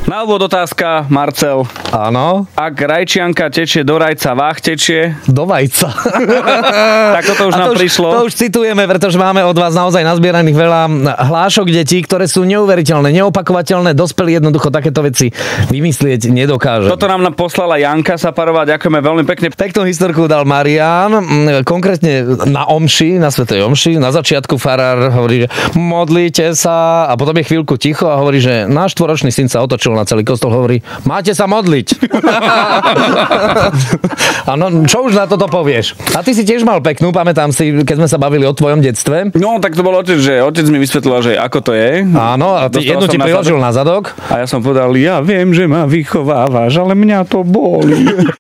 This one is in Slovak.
Na úvod otázka, Marcel. Áno. Ak rajčianka tečie do rajca, váh tečie? Do vajca. Tak toto už nám prišlo. To už citujeme, pretože máme od vás naozaj nazbieraných veľa hlášok detí, ktoré sú neuveriteľné, neopakovateľné, dospelí jednoducho takéto veci vymyslieť nedokáže. Toto nám poslala Janka Saparová, ďakujeme veľmi pekne. Peknú historku dal Marián, konkrétne na omši, na svätej omši. Na začiatku farár hovorí, že modlite sa, a potom je chvíľku ticho a hovorí, že náš 4-ročný syn sa otočil na celý kostol, hovorí, máte sa modliť. Áno, čo už na toto povieš? A ty si tiež mal peknú, pamätám si, keď sme sa bavili o tvojom detstve. No, tak to bol otec, že otec mi vysvetlil, že ako to je. Áno, a jednu ti priložil na zadok. A ja som povedal, ja viem, že ma vychovávaš, ale mňa to boli.